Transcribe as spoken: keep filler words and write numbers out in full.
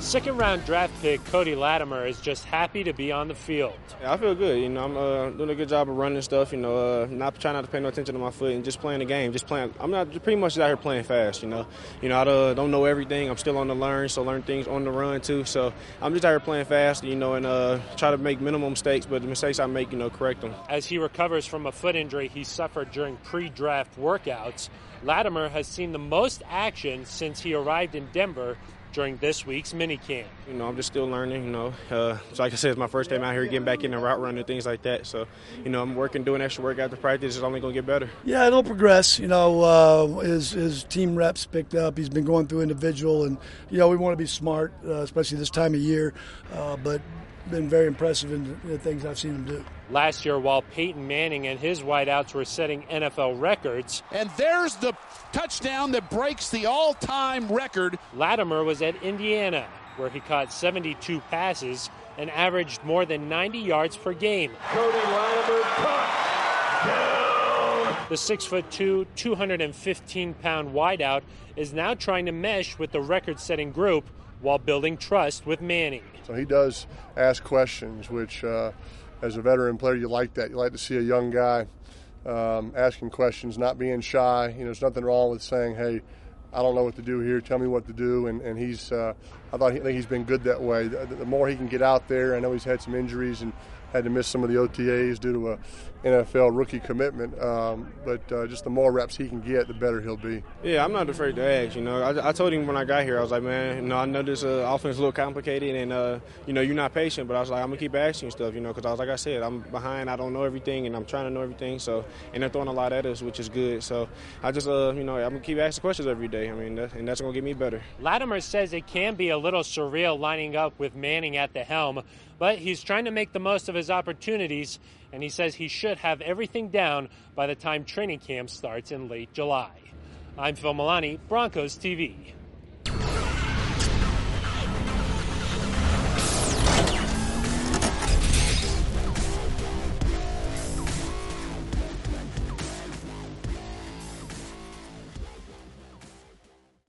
Second-round draft pick Cody Latimer is just happy to be on the field. Yeah, I feel good. You know, I'm uh, doing a good job of running stuff. You know, uh, not trying not to pay no attention to my foot and just playing the game. Just playing. I'm not pretty much just out here playing fast. You know, you know, I uh, don't know everything. I'm still on the learn, so learn things on the run too. So I'm just out here playing fast. You know, and uh, try to make minimum mistakes, but the mistakes I make, you know, correct them. As he recovers from a foot injury he suffered during pre-draft workouts, Latimer has seen the most action since he arrived in Denver during this week's minicamp. You know, I'm just still learning, you know. Uh, so like I said, it's my first time out here getting back in the route running and things like that. So, you know, I'm working, doing extra work after practice. It's only going to get better. Yeah, it'll progress. You know, uh, his, his team reps picked up. He's been going through individual. And, you know, we want to be smart, uh, especially this time of year. Uh, but been very impressive in the things I've seen him do. Last year, while Peyton Manning and his wideouts were setting N F L records, and there's the touchdown that breaks the all-time record. Latimer was at Indiana, where he caught seventy-two passes and averaged more than ninety yards per game. Cody Latimer, touchdown! The six foot two, two hundred fifteen pound wideout is now trying to mesh with the record-setting group while building trust with Manning. So he does ask questions, which uh, as a veteran player, you like that. You like to see a young guy um, asking questions, not being shy. You know, there's nothing wrong with saying, hey, I don't know what to do here. Tell me what to do. And, and he's, uh, I thought he, I think he's been good that way. The, the more he can get out there, I know he's had some injuries and had to miss some of the O T As due to a N F L rookie commitment. Um, but uh, just the more reps he can get, the better he'll be. Yeah, I'm not afraid to ask. You know, I, I told him when I got here, I was like, man, you know, I know this uh, offense is a little complicated, and uh, you know, you're not patient. But I was like, I'm gonna keep asking stuff, you know, because I was like I said, I'm behind. I don't know everything, and I'm trying to know everything. So, and they're throwing a lot at us, which is good. So, I just, uh, you know, I'm gonna keep asking questions every day. I mean, that, and that's gonna get me better. Latimer says it can be a little surreal lining up with Manning at the helm, but he's trying to make the most of his opportunities, and he says he should have everything down by the time training camp starts in late July. I'm Phil Milani, Broncos T V.